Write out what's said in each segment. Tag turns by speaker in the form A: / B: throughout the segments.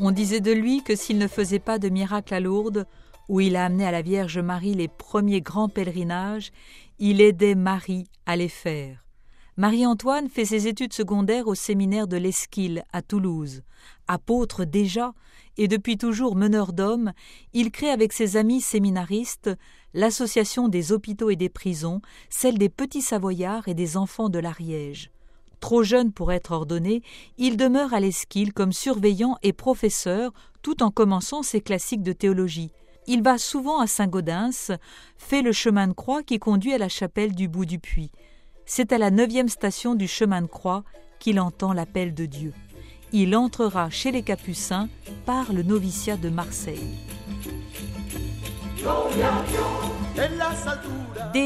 A: On disait de lui que s'il ne faisait pas de miracle à Lourdes, où il a amené à la Vierge Marie les premiers grands pèlerinages, il aidait Marie à les faire. Marie-Antoine fait ses études secondaires au séminaire de l'Esquile à Toulouse. Apôtre déjà, et depuis toujours meneur d'hommes, il crée avec ses amis séminaristes l'association des hôpitaux et des prisons, celle des petits Savoyards et des enfants de l'Ariège. Trop jeune pour être ordonné, il demeure à l'Esquile comme surveillant et professeur tout en commençant ses classiques de théologie. Il va souvent à Saint-Gaudens, fait le chemin de croix qui conduit à la chapelle du Bout du Puy. C'est à la 9e station du chemin de croix qu'il entend l'appel de Dieu. Il entrera chez les Capucins par le noviciat de Marseille. Dès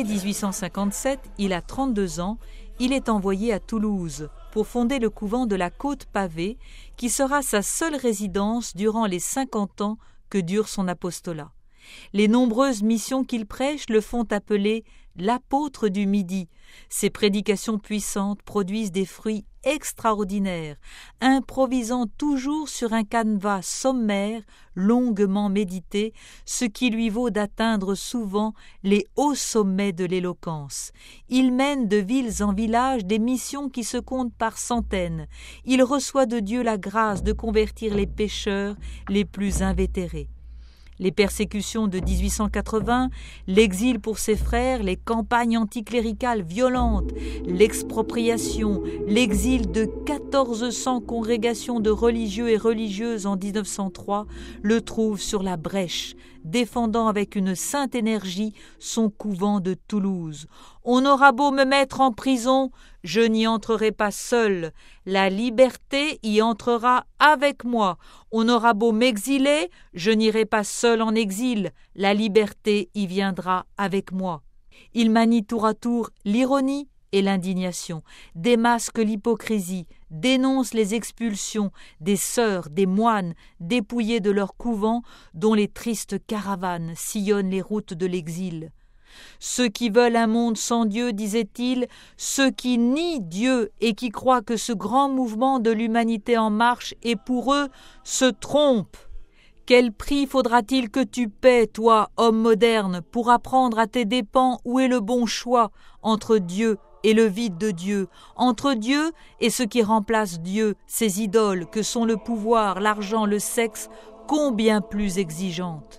A: 1857, il a 32 ans, il est envoyé à Toulouse pour fonder le couvent de la Côte-Pavée, qui sera sa seule résidence durant les 50 ans que dure son apostolat. Les nombreuses missions qu'il prêche le font appeler l'apôtre du Midi. Ses prédications puissantes produisent des fruits extraordinaires, improvisant toujours sur un canevas sommaire, longuement médité, ce qui lui vaut d'atteindre souvent les hauts sommets de l'éloquence. Il mène de villes en villages des missions qui se comptent par centaines. Il reçoit de Dieu la grâce de convertir les pécheurs les plus invétérés. Les persécutions de 1880, l'exil pour ses frères, les campagnes anticléricales violentes, l'expropriation, l'exil de 1400 congrégations de religieux et religieuses en 1903 le trouvent sur la brèche, défendant avec une sainte énergie son couvent de Toulouse. On aura beau me mettre en prison, je n'y entrerai pas seul. La liberté y entrera avec moi. On aura beau m'exiler, je n'irai pas seul en exil. La liberté y viendra avec moi. Il manie tour à tour l'ironie et l'indignation, démasque l'hypocrisie, dénonce les expulsions des sœurs, des moines, dépouillés de leurs couvents, dont les tristes caravanes sillonnent les routes de l'exil. Ceux qui veulent un monde sans Dieu, disait-il, ceux qui nient Dieu et qui croient que ce grand mouvement de l'humanité en marche est pour eux, se trompent. Quel prix faudra-t-il que tu paies, toi, homme moderne, pour apprendre à tes dépens où est le bon choix entre Dieu et le vide de Dieu, entre Dieu et ce qui remplace Dieu, ces idoles que sont le pouvoir, l'argent, le sexe, combien plus exigeantes.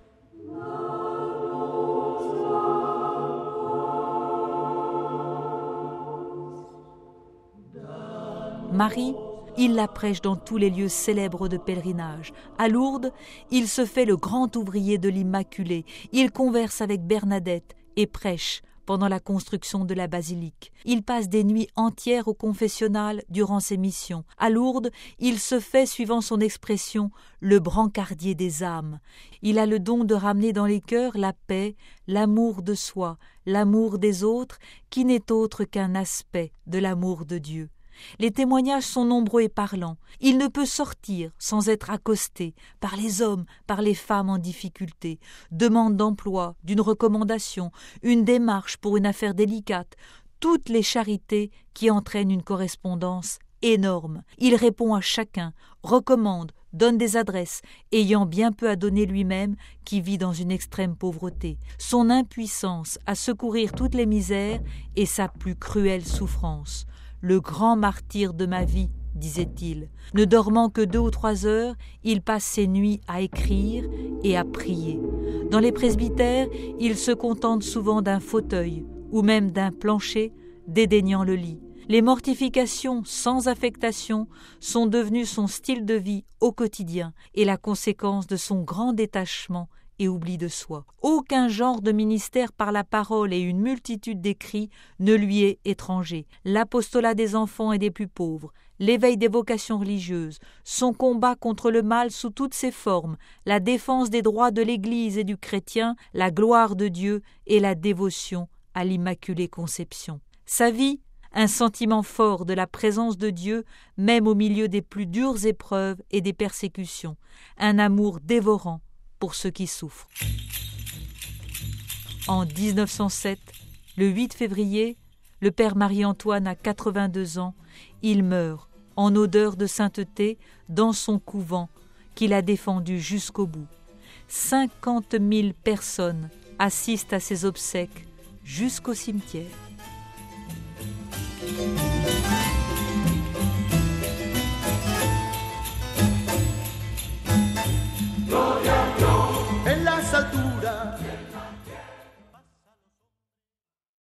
A: Marie, il la prêche dans tous les lieux célèbres de pèlerinage. À Lourdes, il se fait le grand ouvrier de l'Immaculée. Il converse avec Bernadette et prêche pendant la construction de la basilique. Il passe des nuits entières au confessionnal durant ses missions. À Lourdes, il se fait, suivant son expression, le brancardier des âmes. Il a le don de ramener dans les cœurs la paix, l'amour de soi, l'amour des autres, qui n'est autre qu'un aspect de l'amour de Dieu. Les témoignages sont nombreux et parlants. Il ne peut sortir sans être accosté par les hommes, par les femmes en difficulté. Demande d'emploi, d'une recommandation, une démarche pour une affaire délicate, toutes les charités qui entraînent une correspondance énorme. Il répond à chacun, recommande, donne des adresses, ayant bien peu à donner lui-même qui vit dans une extrême pauvreté. Son impuissance à secourir toutes les misères est sa plus cruelle souffrance. Le grand martyr de ma vie, disait-il. Ne dormant que 2 ou 3 heures, il passe ses nuits à écrire et à prier. Dans les presbytères, il se contente souvent d'un fauteuil ou même d'un plancher, dédaignant le lit. Les mortifications sans affectation sont devenues son style de vie au quotidien et la conséquence de son grand détachement et oubli de soi. Aucun genre de ministère par la parole et une multitude d'écrits ne lui est étranger. L'apostolat des enfants et des plus pauvres, l'éveil des vocations religieuses, son combat contre le mal sous toutes ses formes, la défense des droits de l'Église et du chrétien, la gloire de Dieu et la dévotion à l'Immaculée Conception. Sa vie, un sentiment fort de la présence de Dieu, même au milieu des plus dures épreuves et des persécutions, un amour dévorant pour ceux qui souffrent. En 1907, le 8 février, le père Marie-Antoine a 82 ans. Il meurt en odeur de sainteté dans son couvent qu'il a défendu jusqu'au bout. 50 000 personnes assistent à ses obsèques jusqu'au cimetière.